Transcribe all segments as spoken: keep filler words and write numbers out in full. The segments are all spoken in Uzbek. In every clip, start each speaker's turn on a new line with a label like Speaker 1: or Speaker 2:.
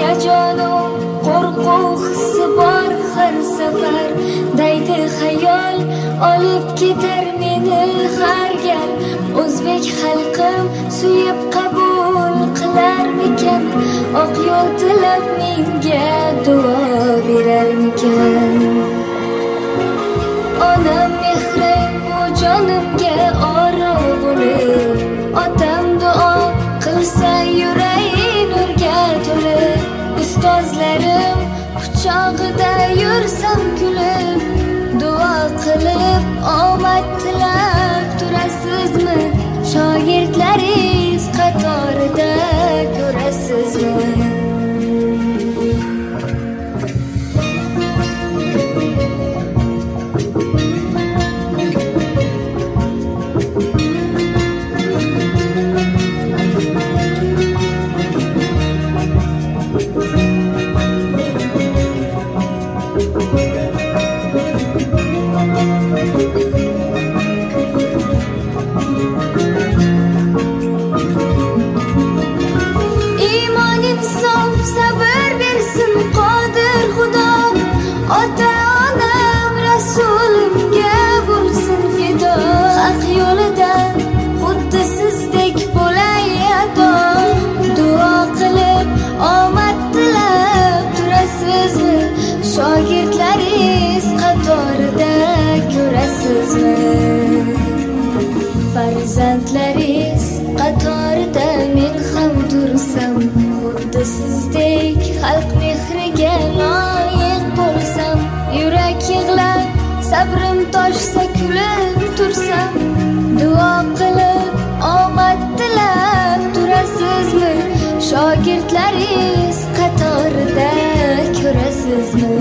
Speaker 1: Hayajonu qo'rquv hissi bor har safar daydi xayol olib ketar meni har gal o'zbek xalqim suyib qabul qilarmikan oq yo'l tilab menga duo berarmikan onam mehri bu jonimga oro bo'lib otam duo qilsa yuragi nurga to'lib ustozlarim quchog'ida yursam kulib duo qilib omad tilab turasizmi shogirdlaringiz qatorida ko'rasizmi ota-onam rasulimga bo'lsin fido haq yo'lida xuddi sizdek bo'lay ado duo qilib omad tilab turasizmi shogirdlaringiz qatorida ko'rasizmi farzandlaringiz qatorida men ham tursam xuddi sizdek xalq mehriga loyiq bo'lsam yurak yig'lab sabrim toshsa kulib tursam duo qilib omad tilab turasizmi shogirdlaringiz qatorida ko'rasizmi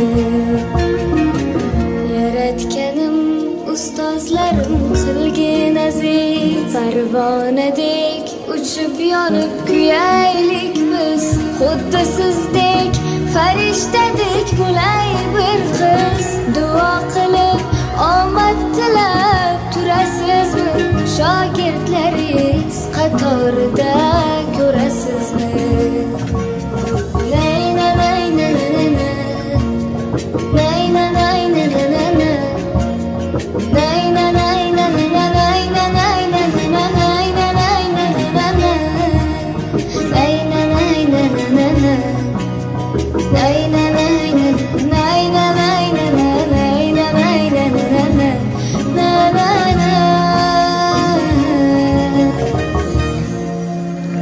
Speaker 1: yaratganim ustozlarim qilgin aziz parvonadek uchib yonib kuyaylik biz xuddi sizdek farishtadek bo'lay bir qiz duo qilib omad tilab turasizmi shogirdlaringiz qatorida ko'rasizmi nayna nayna nayna nayna nayna nayna nayna nayna